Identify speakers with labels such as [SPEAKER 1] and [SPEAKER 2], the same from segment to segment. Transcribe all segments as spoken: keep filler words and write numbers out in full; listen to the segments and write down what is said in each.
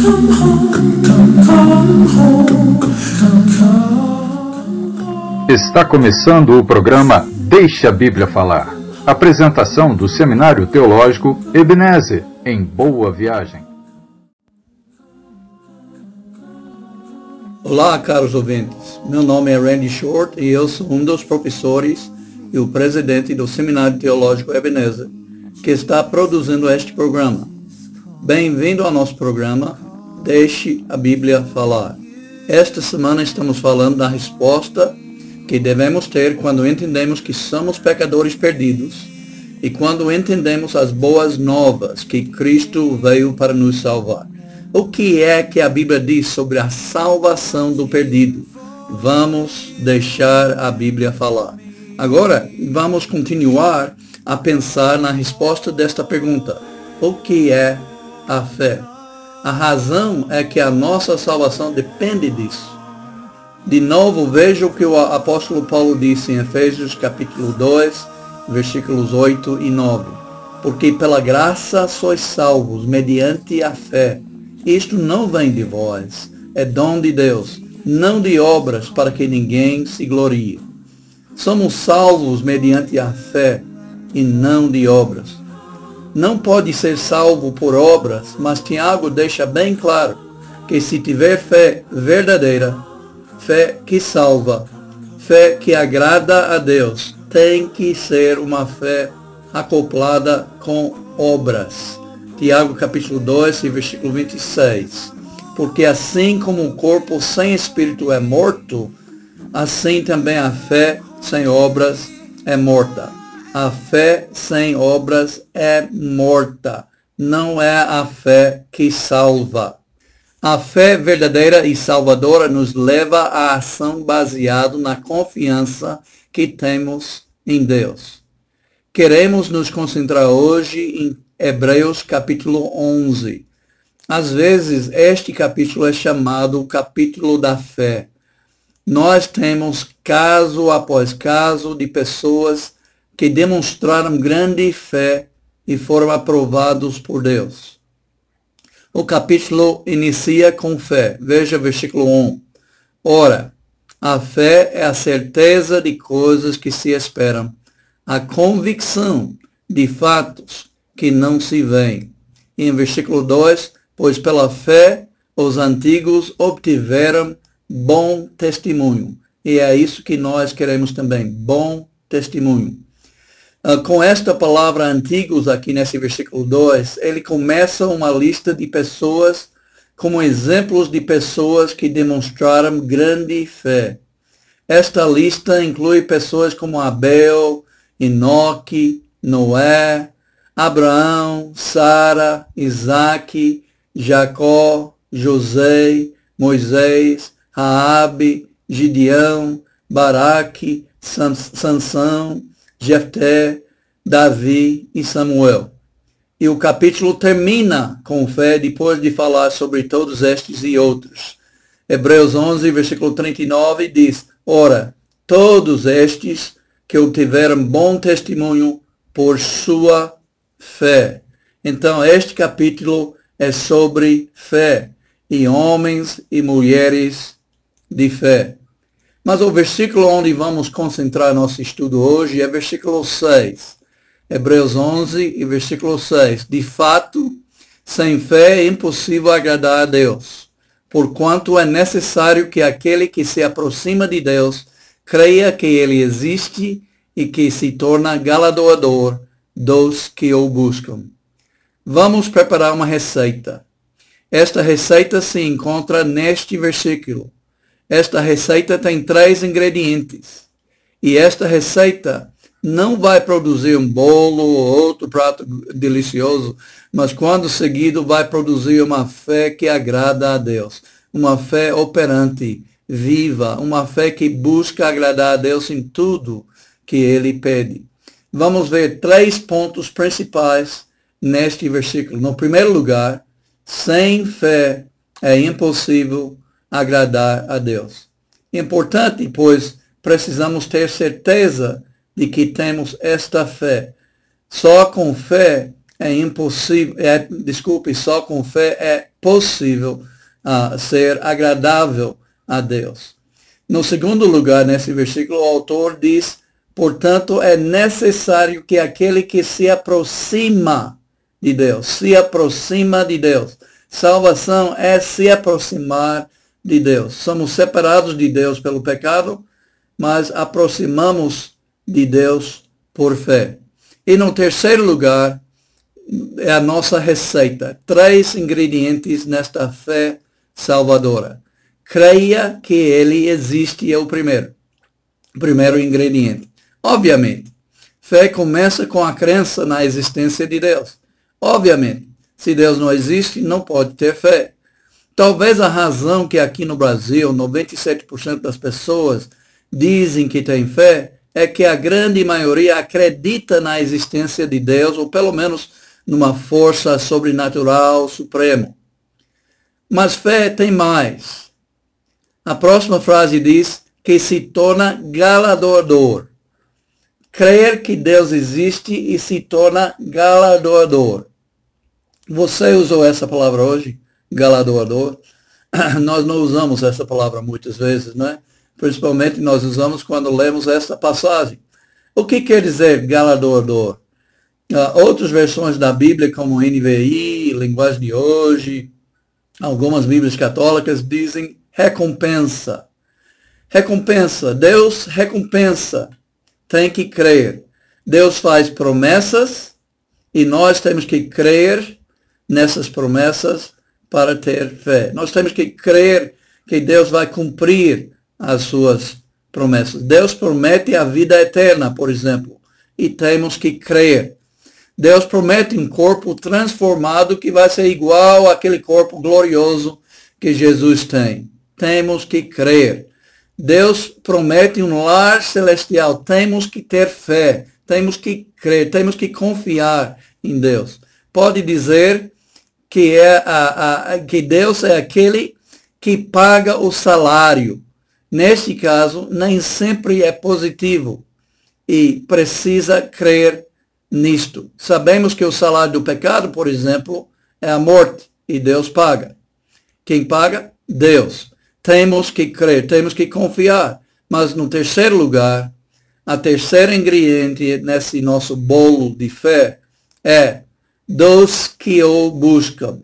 [SPEAKER 1] Está começando o programa Deixa a Bíblia Falar. Apresentação do Seminário Teológico Ebenezer, em Boa Viagem.
[SPEAKER 2] Olá, caros ouvintes. Meu nome é Randy Short e eu sou um dos professores e o presidente do Seminário Teológico Ebenezer, que está produzindo este programa. Bem-vindo ao nosso programa Deixe a Bíblia Falar. Esta semana estamos falando da resposta que devemos ter quando entendemos que somos pecadores perdidos e quando entendemos as boas novas que Cristo veio para nos salvar. O que é que a Bíblia diz sobre a salvação do perdido? Vamos deixar a Bíblia falar. Agora, vamos continuar a pensar na resposta desta pergunta. O que é a fé? A razão é que a nossa salvação depende disso. De novo, veja o que o apóstolo Paulo disse em Efésios capítulo dois, versículos oito e nove. Porque pela graça sois salvos, mediante a fé. Isto não vem de vós, é dom de Deus, não de obras, para que ninguém se glorie. Somos salvos mediante a fé e não de obras. Não pode ser salvo por obras, mas Tiago deixa bem claro que se tiver fé verdadeira, fé que salva, fé que agrada a Deus, tem que ser uma fé acoplada com obras. Tiago capítulo dois, versículo vinte e seis. Porque assim como o corpo sem espírito é morto, assim também a fé sem obras é morta. A fé sem obras é morta. Não é a fé que salva. A fé verdadeira e salvadora nos leva à ação baseada na confiança que temos em Deus. Queremos nos concentrar hoje em Hebreus capítulo onze. Às vezes, este capítulo é chamado o capítulo da fé. Nós temos caso após caso de pessoas que demonstraram grande fé e foram aprovados por Deus. O capítulo inicia com fé. Veja versículo um. Ora, a fé é a certeza de coisas que se esperam, a convicção de fatos que não se veem. E em versículo dois, pois pela fé os antigos obtiveram bom testemunho. E é isso que nós queremos também, bom testemunho. Uh, com esta palavra antigos aqui nesse versículo dois, ele começa uma lista de pessoas como exemplos de pessoas que demonstraram grande fé. Esta lista inclui pessoas como Abel, Enoque, Noé, Abraão, Sara, Isaac, Jacó, José, Moisés, Raabe, Gideão, Baraque, Sansão, Jefté, Davi e Samuel. E o capítulo termina com fé depois de falar sobre todos estes e outros. Hebreus onze, versículo trinta e nove diz, ora, todos estes que obtiveram bom testemunho por sua fé. Então, este capítulo é sobre fé e homens e mulheres de fé. Mas o versículo onde vamos concentrar nosso estudo hoje é versículo seis. Hebreus onze e versículo seis. De fato, sem fé é impossível agradar a Deus, porquanto é necessário que aquele que se aproxima de Deus creia que ele existe e que se torna galardoador dos que o buscam. Vamos preparar uma receita. Esta receita se encontra neste versículo. Esta receita tem três ingredientes. E esta receita não vai produzir um bolo ou outro prato delicioso, mas quando seguido vai produzir uma fé que agrada a Deus. Uma fé operante, viva, uma fé que busca agradar a Deus em tudo que Ele pede. Vamos ver três pontos principais neste versículo. No primeiro lugar, sem fé é impossível agradar a Deus. Importante, pois precisamos ter certeza de que temos esta fé. Só com fé é impossível, é, desculpe, só com fé é possível uh, ser agradável a Deus. No segundo lugar, nesse versículo, o autor diz, portanto, é necessário que aquele que se aproxima de Deus, se aproxima de Deus. Salvação é se aproximar de Deus. Somos separados de Deus pelo pecado, mas aproximamos de Deus por fé. E no terceiro lugar, é a nossa receita. Três ingredientes nesta fé salvadora. Creia que Ele existe, é o primeiro. O primeiro ingrediente. Obviamente, fé começa com a crença na existência de Deus. Obviamente, se Deus não existe, não pode ter fé. Talvez a razão que aqui no Brasil, noventa e sete por cento das pessoas dizem que têm fé, é que a grande maioria acredita na existência de Deus, ou pelo menos numa força sobrenatural suprema. Mas fé tem mais. A próxima frase diz que se torna galardoador. Crer que Deus existe e se torna galardoador. Você usou essa palavra hoje? Galardoador? Nós não usamos essa palavra muitas vezes, não é? Principalmente nós usamos quando lemos esta passagem. O que quer dizer galardoador? Uh, outras versões da Bíblia, como N V I, linguagem de hoje, algumas Bíblias católicas dizem recompensa. Recompensa. Deus recompensa. Tem que crer. Deus faz promessas e nós temos que crer nessas promessas para ter fé. Nós temos que crer que Deus vai cumprir as suas promessas. Deus promete a vida eterna, por exemplo, e temos que crer. Deus promete um corpo transformado que vai ser igual àquele corpo glorioso que Jesus tem. Temos que crer. Deus promete um lar celestial. Temos que ter fé. Temos que crer. Temos que confiar em Deus. Pode dizer que, é a, a, que Deus é aquele que paga o salário. Neste caso, nem sempre é positivo e precisa crer nisto. Sabemos que o salário do pecado, por exemplo, é a morte e Deus paga. Quem paga? Deus. Temos que crer, temos que confiar. Mas no terceiro lugar, a terceira ingrediente nesse nosso bolo de fé é dos que o buscam.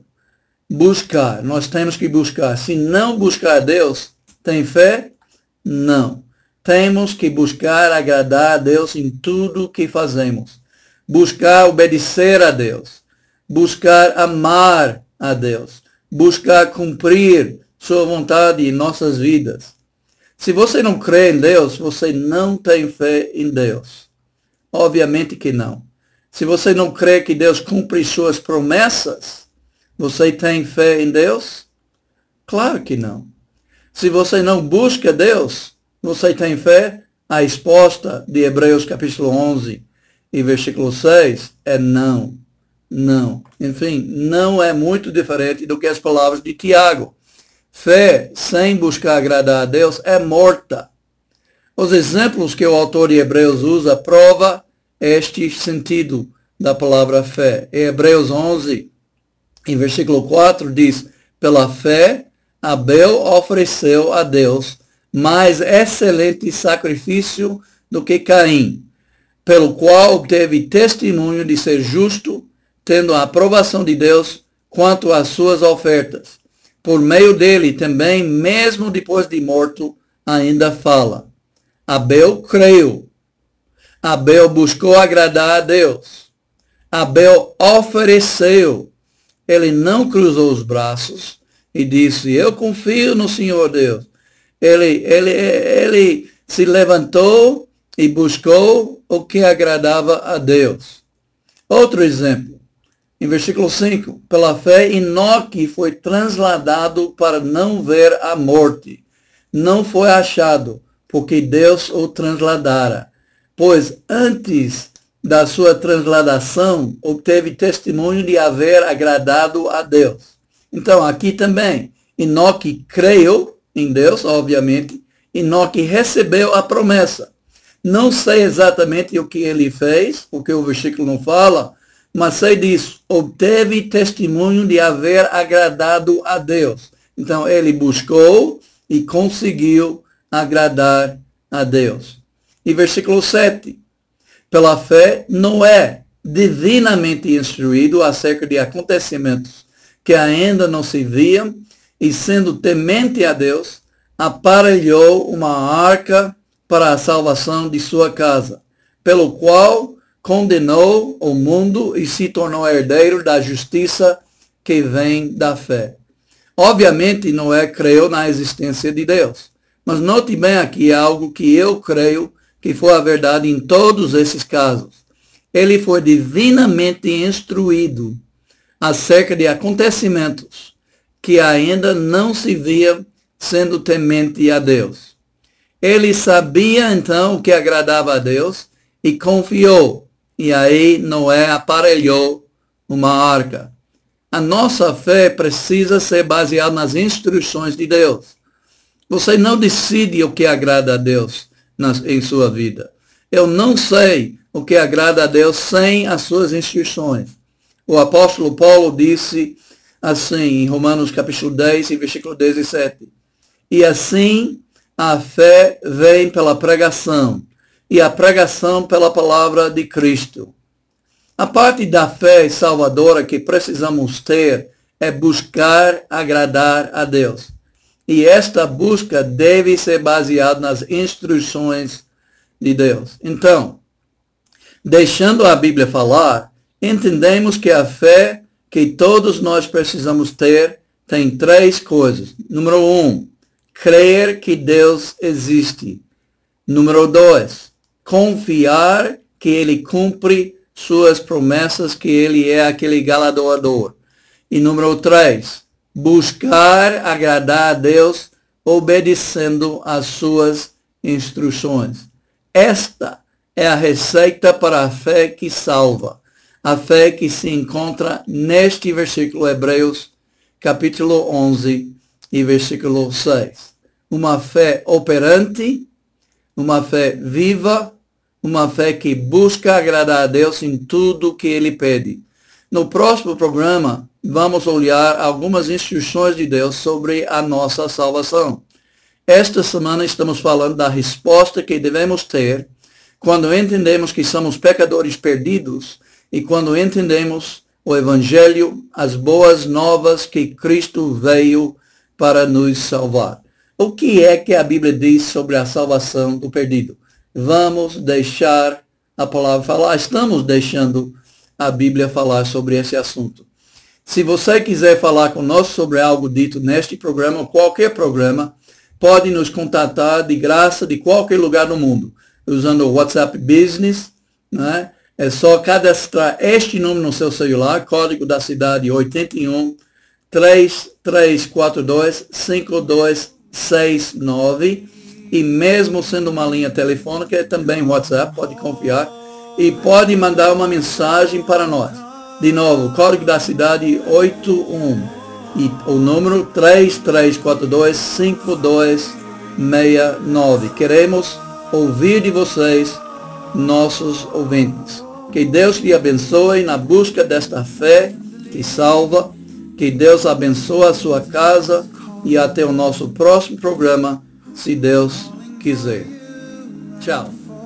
[SPEAKER 2] Buscar. Nós temos que buscar. Se não buscar Deus, tem fé? Não. Temos que buscar agradar a Deus em tudo que fazemos. Buscar obedecer a Deus. Buscar amar a Deus. Buscar cumprir sua vontade em nossas vidas. Se você não crê em Deus, você não tem fé em Deus. Obviamente que não. Se você não crê que Deus cumpre suas promessas, você tem fé em Deus? Claro que não. Se você não busca Deus, você tem fé? A resposta de Hebreus capítulo onze e versículo seis é não. Não. Enfim, não é muito diferente do que as palavras de Tiago. Fé sem buscar agradar a Deus é morta. Os exemplos que o autor de Hebreus usa prova este sentido da palavra fé. Em Hebreus onze, em versículo quatro, diz, pela fé, Abel ofereceu a Deus mais excelente sacrifício do que Caim, pelo qual obteve testemunho de ser justo, tendo a aprovação de Deus quanto às suas ofertas. Por meio dele também, mesmo depois de morto, ainda fala. Abel creu. Abel buscou agradar a Deus. Abel ofereceu. Ele não cruzou os braços e disse, eu confio no Senhor Deus. Ele, ele, ele se levantou e buscou o que agradava a Deus. Outro exemplo. Em versículo cinco, pela fé, Enoque foi transladado para não ver a morte. Não foi achado, porque Deus o transladara. Pois antes da sua transladação, obteve testemunho de haver agradado a Deus. Então, aqui também, Enoque creu em Deus, obviamente. Enoque recebeu a promessa. Não sei exatamente o que ele fez, porque o versículo não fala, mas sei disso, obteve testemunho de haver agradado a Deus. Então, ele buscou e conseguiu agradar a Deus. E versículo sete. Pela fé, Noé, divinamente instruído acerca de acontecimentos que ainda não se viam, e sendo temente a Deus, aparelhou uma arca para a salvação de sua casa, pelo qual condenou o mundo e se tornou herdeiro da justiça que vem da fé. Obviamente, Noé creu na existência de Deus. Mas note bem aqui algo que eu creio que foi a verdade em todos esses casos. Ele foi divinamente instruído acerca de acontecimentos que ainda não se via, sendo temente a Deus. Ele sabia então o que agradava a Deus e confiou. E aí Noé aparelhou uma arca. A nossa fé precisa ser baseada nas instruções de Deus. Você não decide o que agrada a Deus nas, em sua vida. Eu não sei o que agrada a Deus sem as suas instruções. O apóstolo Paulo disse assim, em Romanos capítulo dez, versículo dezessete. E assim a fé vem pela pregação, e a pregação pela palavra de Cristo. A parte da fé salvadora que precisamos ter é buscar agradar a Deus. E esta busca deve ser baseada nas instruções de Deus. Então, deixando a Bíblia falar, entendemos que a fé que todos nós precisamos ter tem três coisas. Número um, crer que Deus existe. Número dois, confiar que Ele cumpre suas promessas, que Ele é aquele galardoador. E número três, buscar agradar a Deus obedecendo às suas instruções. Esta é a receita para a fé que salva. A fé que se encontra neste versículo Hebreus, capítulo onze e versículo seis. Uma fé operante, uma fé viva, uma fé que busca agradar a Deus em tudo que Ele pede. No próximo programa, vamos olhar algumas instruções de Deus sobre a nossa salvação. Esta semana estamos falando da resposta que devemos ter quando entendemos que somos pecadores perdidos e quando entendemos o Evangelho, as boas novas que Cristo veio para nos salvar. O que é que a Bíblia diz sobre a salvação do perdido? Vamos deixar a palavra falar. Estamos deixando a Bíblia falar sobre esse assunto. Se você quiser falar conosco sobre algo dito neste programa ou qualquer programa, pode nos contatar de graça de qualquer lugar do mundo, usando o WhatsApp Business, né? É só cadastrar este número no seu celular, código da cidade oito um, três três quatro dois, cinco dois seis nove, e mesmo sendo uma linha telefônica, é também WhatsApp, pode confiar, e pode mandar uma mensagem para nós. De novo, código da cidade oito um e o número três três quatro dois, cinco dois seis nove. Queremos ouvir de vocês, nossos ouvintes. Que Deus te abençoe na busca desta fé que salva. Que Deus abençoe a sua casa e até o nosso próximo programa, se Deus quiser. Tchau.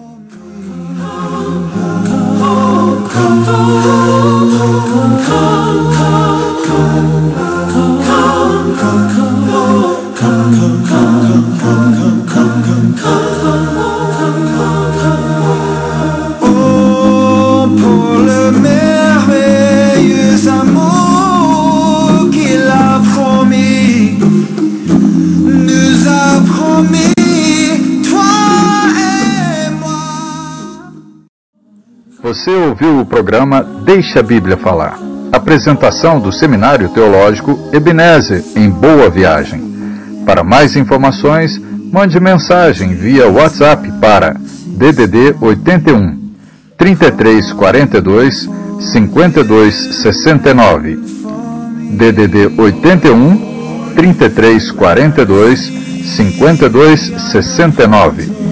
[SPEAKER 1] Você ouviu o programa Deixa a Bíblia Falar. Apresentação do Seminário Teológico Ebenezer, em Boa Viagem. Para mais informações, mande mensagem via WhatsApp para D D D oito um, trinta e três quarenta e dois, cinquenta e dois sessenta e nove. D D D oito um, trinta e três quarenta e dois, cinquenta e dois sessenta e nove.